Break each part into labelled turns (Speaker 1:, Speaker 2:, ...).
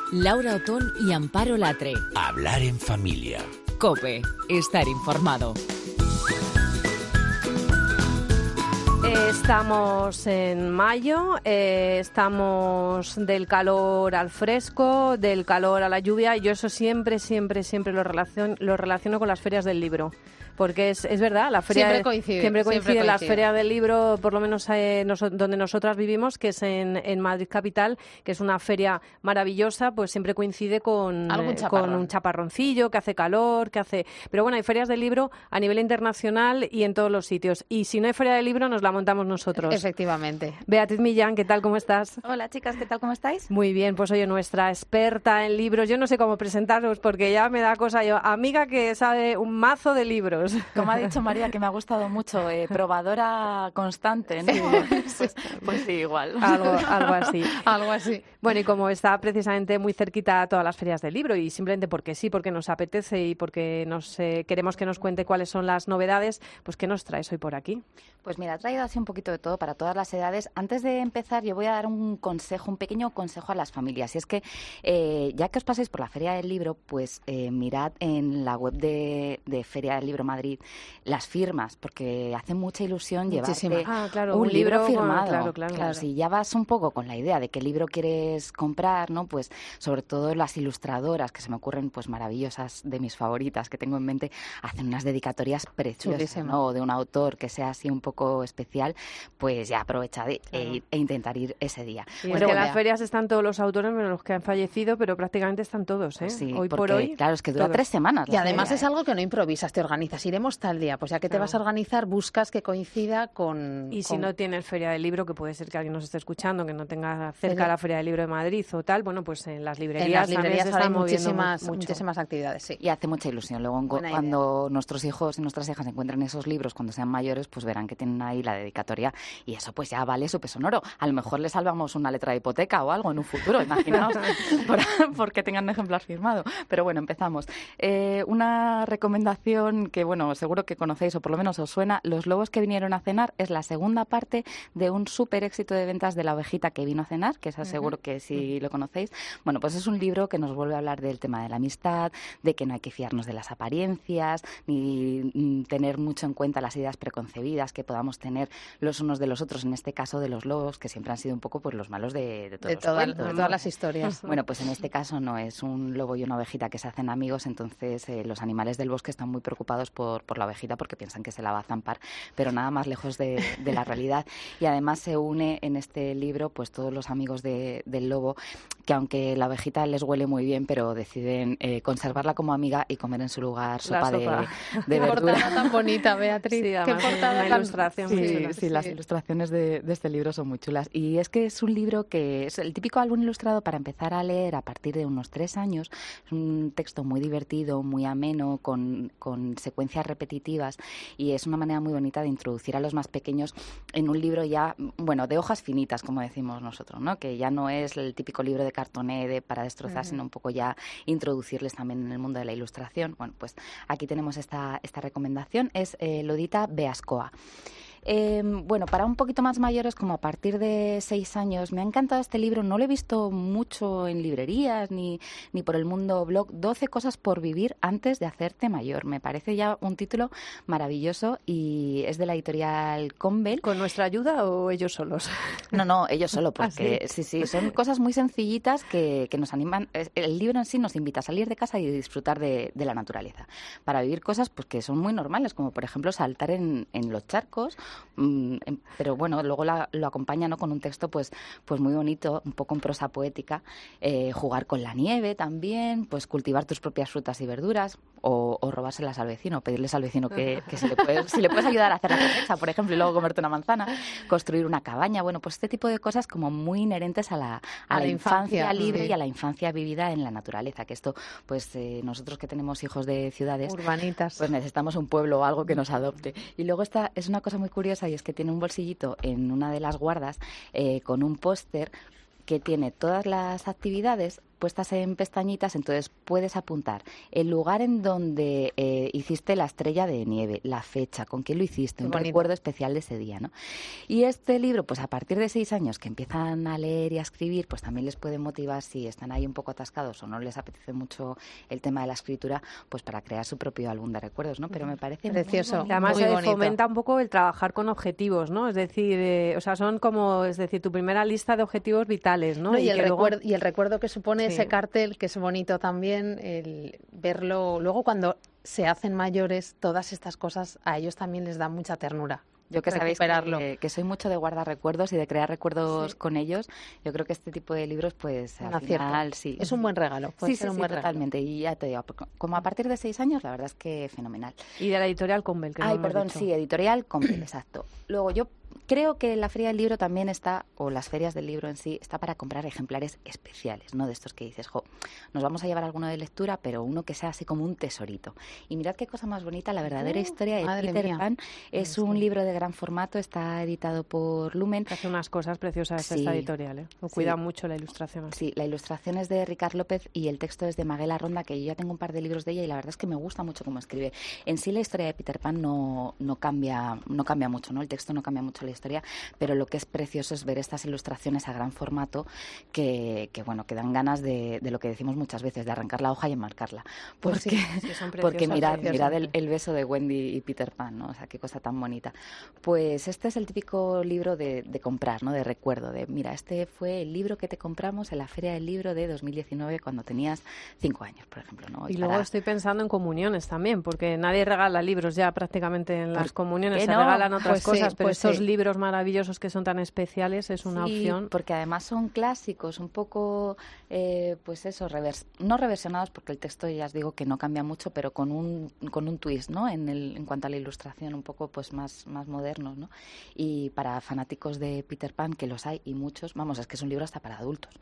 Speaker 1: Laura Otón y Amparo Latre.
Speaker 2: Hablar en familia.
Speaker 1: COPE. Estar informado.
Speaker 3: Estamos en mayo, estamos del calor al fresco, del calor a la lluvia, y yo eso siempre lo relaciono con las ferias del libro. Porque es verdad, la feria siempre coincide las ferias del libro, por lo menos donde nosotras vivimos, que es en Madrid capital, que es una feria maravillosa, pues siempre coincide con un chaparroncillo, que hace calor, Pero bueno, hay ferias del libro a nivel internacional y en todos los sitios. Y si no hay feria del libro, nos la montamos nosotros.
Speaker 4: Efectivamente.
Speaker 3: Beatriz Millán, ¿qué tal? ¿Cómo estás?
Speaker 5: Hola, chicas, ¿qué tal? ¿Cómo estáis?
Speaker 3: Muy bien, pues oye, nuestra experta en libros. Yo no sé cómo presentaros porque ya me da cosa yo. Amiga que sabe un mazo de libros.
Speaker 5: Como ha dicho María, que me ha gustado mucho, probadora constante, ¿no? Pues sí, igual.
Speaker 3: Algo así.
Speaker 4: Algo así.
Speaker 3: Bueno, y como está precisamente muy cerquita a todas las ferias del libro, y simplemente porque sí, porque nos apetece y porque queremos que nos cuente cuáles son las novedades, pues ¿qué nos traes hoy por aquí?
Speaker 5: Pues mira, he traído así un poquito de todo para todas las edades. Antes de empezar, yo voy a dar un pequeño consejo a las familias. Y es que, ya que os paséis por la Feria del Libro, pues mirad en la web de Feria del Libro Madrid las firmas, porque hace mucha ilusión llevarte un libro firmado. Claro, si ya vas un poco con la idea de qué libro quieres comprar, ¿no? Pues sobre todo las ilustradoras, que se me ocurren pues maravillosas, de mis favoritas que tengo en mente, hacen unas dedicatorias preciosas, ¿no? O de un autor que sea así un poco especial, pues ya aprovechad e intentar ir ese día.
Speaker 3: Y es que en las ferias están todos los autores, menos los que han fallecido, pero prácticamente están todos, ¿eh?
Speaker 5: Sí,
Speaker 3: hoy
Speaker 5: porque,
Speaker 3: por hoy.
Speaker 5: Claro, es que dura 3 semanas.
Speaker 4: Y además es algo que no improvisas, te organizas, iremos tal día, pues ya que te vas a organizar, buscas que coincida con...
Speaker 3: Y si no tienes Feria del Libro, que puede ser que alguien nos esté escuchando, que no tenga cerca la Feria del Libro de Madrid o tal, bueno, pues en las librerías
Speaker 4: hay muchísimas actividades, sí.
Speaker 5: Y hace mucha ilusión. Luego, cuando nuestros hijos y nuestras hijas encuentren esos libros, cuando sean mayores, pues verán que tienen ahí la dedicatoria y eso pues ya vale su peso en oro. A lo mejor les salvamos una letra de hipoteca o algo en un futuro, imaginaos, porque tengan un ejemplar firmado. Pero bueno, empezamos. Una recomendación que, bueno, seguro que conocéis o por lo menos os suena, Los lobos que vinieron a cenar, es la segunda parte de un súper éxito de ventas de La ovejita que vino a cenar, que esa seguro que sí lo conocéis. Bueno, pues es un libro que nos vuelve a hablar del tema de la amistad, de que no hay que fiarnos de las apariencias, ni tener mucho en cuenta las ideas preconcebidas que podamos tener los unos de los otros, en este caso de los lobos, que siempre han sido un poco pues los malos de
Speaker 4: todas las historias.
Speaker 5: Bueno, pues en este caso no, es un lobo y una ovejita que se hacen amigos, entonces los animales del bosque están muy preocupados por la ovejita porque piensan que se la va a zampar, pero nada más lejos de la realidad. Y además se une en este libro pues todos los amigos del lobo, que aunque la ovejita les huele muy bien, pero deciden conservarla como amiga y comer en su lugar sopa. de verdura.
Speaker 4: Qué portada tan bonita, Beatriz.
Speaker 3: Sí,
Speaker 4: qué portada
Speaker 3: tan ilustración.
Speaker 5: Sí, las ilustraciones de este libro son muy chulas. Y es que es un libro que es el típico álbum ilustrado para empezar a leer a partir de unos 3 años. Es un texto muy divertido, muy ameno, con secuencias repetitivas, y es una manera muy bonita de introducir a los más pequeños en un libro ya, bueno, de hojas finitas, como decimos nosotros, ¿no? Que ya no es el típico libro de cartoné para destrozar, sino un poco ya introducirles también en el mundo de la ilustración. Bueno, pues aquí tenemos esta recomendación, es Lodita Beascoa. Bueno, para un poquito más mayores, como a partir de 6 años, me ha encantado este libro. No lo he visto mucho en librerías ni por el mundo blog. 12 cosas por vivir antes de hacerte mayor. Me parece ya un título maravilloso y es de la editorial Convel.
Speaker 3: ¿Con nuestra ayuda o ellos solos?
Speaker 5: No, ellos solo, porque sí, son cosas muy sencillitas que nos animan. El libro en sí nos invita a salir de casa y disfrutar de la naturaleza, para vivir cosas pues que son muy normales, como por ejemplo saltar en los charcos. Pero bueno, luego lo acompaña, ¿no?, con un texto pues muy bonito, un poco en prosa poética, jugar con la nieve también, pues cultivar tus propias frutas y verduras, o robárselas al vecino, pedirles al vecino que si le puedes ayudar a hacer la cosecha, por ejemplo, y luego comerte una manzana, construir una cabaña. Bueno, pues este tipo de cosas como muy inherentes a la infancia libre y a la infancia vivida en la naturaleza, que esto pues nosotros que tenemos hijos de ciudades
Speaker 4: urbanitas,
Speaker 5: pues necesitamos un pueblo o algo que nos adopte. Y luego esta es una cosa muy curiosa, y es que tiene un bolsillito en una de las guardas con un póster que tiene todas las actividades puestas en pestañitas, entonces puedes apuntar el lugar en donde hiciste la estrella de nieve, la fecha, con quién lo hiciste, un recuerdo especial de ese día, ¿no? Y este libro, pues a partir de 6 años que empiezan a leer y a escribir, pues también les puede motivar, si están ahí un poco atascados o no les apetece mucho el tema de la escritura, pues para crear su propio álbum de recuerdos, ¿no? Pero me parece
Speaker 4: precioso.
Speaker 3: Y además fomenta un poco el trabajar con objetivos, ¿no? Es decir, o sea, son como, es decir, tu primera lista de objetivos vitales, ¿no?
Speaker 4: Y el recuerdo que supone ese cartel, que es bonito también, el verlo. Luego, cuando se hacen mayores, todas estas cosas a ellos también les da mucha ternura.
Speaker 5: Yo que sabéis que soy mucho de guardar recuerdos y de crear recuerdos con ellos, yo creo que este tipo de libros, pues al final sí.
Speaker 4: Es un buen regalo.
Speaker 5: Sí, totalmente. Y ya te digo, como a partir de 6 años, la verdad es que fenomenal.
Speaker 3: Y de la editorial Convel.
Speaker 5: Sí, editorial Convel, exacto. Luego yo creo que la Feria del Libro también está, o las ferias del libro en sí, está para comprar ejemplares especiales, ¿no? De estos que dices, nos vamos a llevar alguno de lectura, pero uno que sea así como un tesorito. Y mirad qué cosa más bonita, la verdadera historia de Peter Pan. Es un libro de gran formato, está editado por Lumen.
Speaker 3: Hace unas cosas preciosas esta editorial, ¿eh? Cuida mucho la ilustración. Así.
Speaker 5: Sí, la ilustración es de Ricard López y el texto es de Maguela Ronda, que yo ya tengo un par de libros de ella y la verdad es que me gusta mucho cómo escribe. En sí la historia de Peter Pan no cambia mucho, ¿no? El texto no cambia mucho la historia, pero lo que es precioso es ver estas ilustraciones a gran formato que dan ganas de lo que decimos muchas veces, de arrancar la hoja y enmarcarla. Porque mirad el beso de Wendy y Peter Pan, ¿no? O sea, qué cosa tan bonita. Pues este es el típico libro de comprar, ¿no? De recuerdo, de mira, este fue el libro que te compramos en la Feria del Libro de 2019 cuando tenías 5 años, por ejemplo, ¿no?
Speaker 3: Y luego estoy pensando en comuniones también, porque nadie regala libros ya prácticamente en las comuniones, se regalan otras cosas, pero estos libros maravillosos que son tan especiales es una opción.
Speaker 5: Porque además son clásicos, un poco, pues eso, no reversionados, porque el texto ya os digo que no cambia mucho, pero con un twist, ¿no? En cuanto a la ilustración, un poco pues más modernos, ¿no? Y para fanáticos de Peter Pan, que los hay y muchos, vamos, es que es un libro hasta para adultos.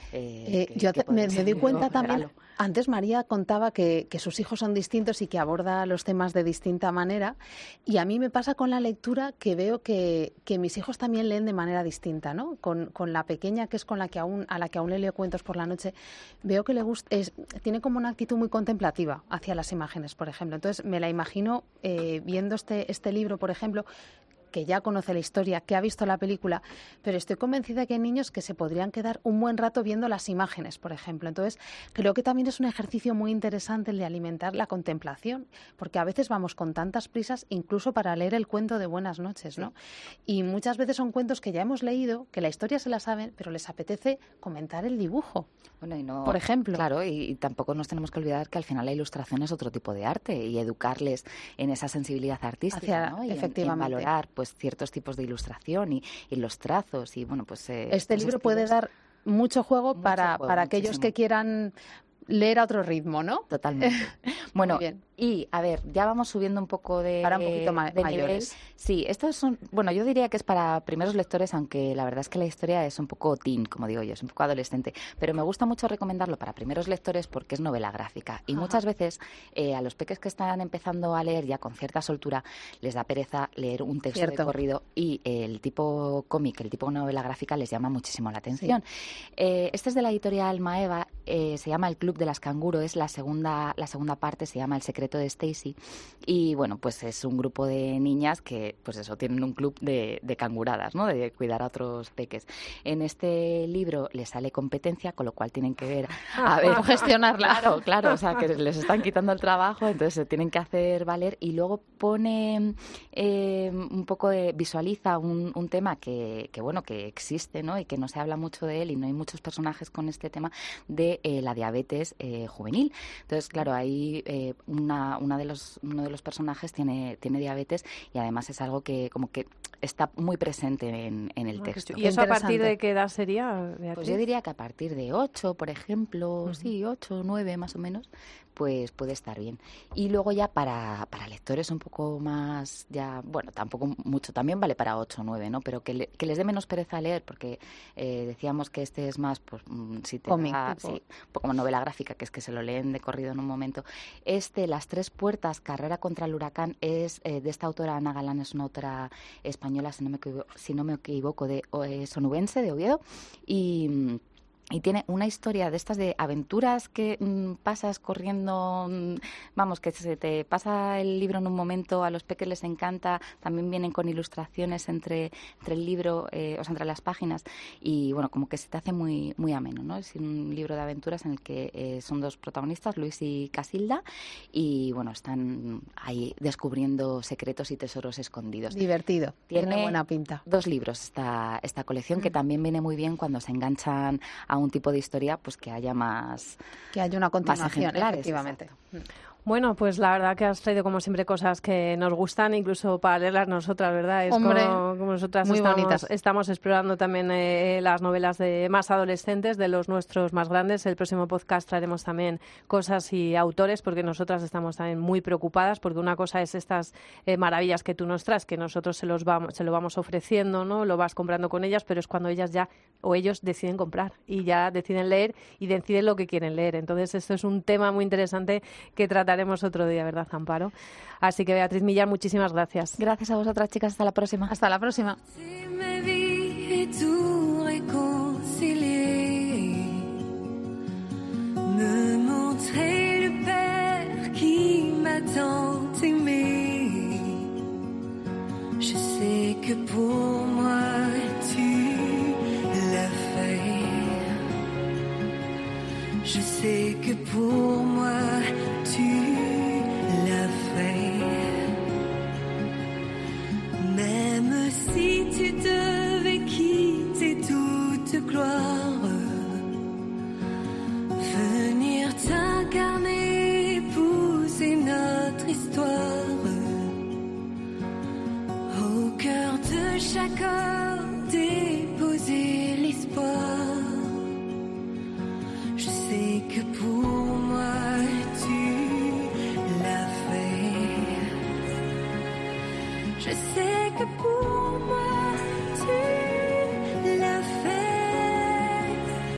Speaker 4: Me di cuenta también, antes María contaba que sus hijos son distintos y que aborda los temas de distinta manera, y a mí me pasa con la lectura que veo que mis hijos también leen de manera distinta, ¿no? Con la pequeña, que es a la que aún le leo cuentos por la noche, veo que le gusta, tiene como una actitud muy contemplativa hacia las imágenes, por ejemplo. Entonces me la imagino viendo este libro, por ejemplo, que ya conoce la historia, que ha visto la película, pero estoy convencida que hay niños que se podrían quedar un buen rato viendo las imágenes, por ejemplo. Entonces, creo que también es un ejercicio muy interesante el de alimentar la contemplación, porque a veces vamos con tantas prisas, incluso para leer el cuento de Buenas noches, ¿no? Y muchas veces son cuentos que ya hemos leído, que la historia se la saben, pero les apetece comentar el dibujo, por ejemplo.
Speaker 5: Claro, y tampoco nos tenemos que olvidar que al final la ilustración es otro tipo de arte, y educarles en esa sensibilidad artística, ¿no? Y
Speaker 4: efectivamente.
Speaker 5: En valorar pues ciertos tipos de ilustración y los trazos y bueno, pues
Speaker 4: este libro puede dar mucho juego para aquellos que quieran leer a otro ritmo, ¿no?
Speaker 5: Totalmente. Bueno, y a ver, ya vamos subiendo un poco
Speaker 4: para un poquito de mayores.
Speaker 5: Nivel. Sí, estos son, bueno, yo diría que es para primeros lectores, aunque la verdad es que la historia es un poco teen, como digo yo, es un poco adolescente, pero me gusta mucho recomendarlo para primeros lectores porque es novela gráfica y muchas veces a los peques que están empezando a leer ya con cierta soltura les da pereza leer un texto de corrido y el tipo cómic, el tipo novela gráfica les llama muchísimo la atención. Sí. Este es de la editorial Maeva, se llama El Club de las Canguro, es la segunda parte, se llama El secreto de Stacy y bueno, pues es un grupo de niñas que pues eso, tienen un club de canguradas, ¿no? De cuidar a otros peques. En este libro les sale competencia, con lo cual tienen que ver a ver
Speaker 4: cómo gestionarla.
Speaker 5: Claro, o sea, que les están quitando el trabajo, entonces se tienen que hacer valer y luego pone un poco visualiza un tema que bueno, que existe, ¿no? Y que no se habla mucho de él y no hay muchos personajes con este tema de la diabetes juvenil. Entonces, claro, ahí uno de los personajes tiene diabetes y además es algo que como que está muy presente en el texto.
Speaker 3: ¿Y eso a partir de qué edad sería, Beatriz?
Speaker 5: Pues yo diría que a partir de 8, por ejemplo, sí, 8, 9 más o menos, pues puede estar bien. Y luego ya para lectores un poco más, ya, bueno, tampoco mucho, también vale para 8 o 9, ¿no? Pero que les dé menos pereza leer, porque decíamos que este es más, pues, si te
Speaker 4: cómic,
Speaker 5: da, sí, como novela gráfica, que es que se lo leen de corrido en un momento. Las tres puertas, Carrera contra el huracán, es de esta autora, Ana Galán, es una autora española, si no me equivoco, de sonubense, de Oviedo, y Y tiene una historia de estas de aventuras que pasas corriendo, vamos, que se te pasa el libro en un momento, a los peques les encanta, también vienen con ilustraciones entre el libro, o sea, entre las páginas, y bueno, como que se te hace muy, muy ameno, ¿no? Es un libro de aventuras en el que son 2 protagonistas, Luis y Casilda, y bueno, están ahí descubriendo secretos y tesoros escondidos.
Speaker 4: Divertido, tiene buena pinta.
Speaker 5: 2 libros esta colección, que también viene muy bien cuando se enganchan a un tipo de historia, pues que haya más...
Speaker 4: Que haya una continuación, efectivamente.
Speaker 5: Exacto.
Speaker 3: Bueno, pues la verdad que has traído como siempre cosas que nos gustan, incluso para leerlas nosotras, ¿verdad? Es
Speaker 4: Hombre,
Speaker 3: como nosotras
Speaker 4: muy bonitas.
Speaker 3: Estamos explorando también las novelas de más adolescentes, de los nuestros más grandes. El próximo podcast traeremos también cosas y autores, porque nosotras estamos también muy preocupadas, porque una cosa es estas maravillas que tú nos traes, que nosotros se lo vamos ofreciendo, ¿no? Lo vas comprando con ellas, pero es cuando ellas ya o ellos deciden comprar y ya deciden leer y deciden lo que quieren leer. Entonces, esto es un tema muy interesante que trataremos otro día, ¿verdad, Amparo? Así que, Beatriz Millán, muchísimas gracias.
Speaker 5: Gracias a vosotras, chicas. Hasta la próxima.
Speaker 4: Hasta la próxima.
Speaker 2: Je sais que pour moi tu l'as fait. Je sais que pour moi tu l'as fait. Même si tu devais quitter toute gloire.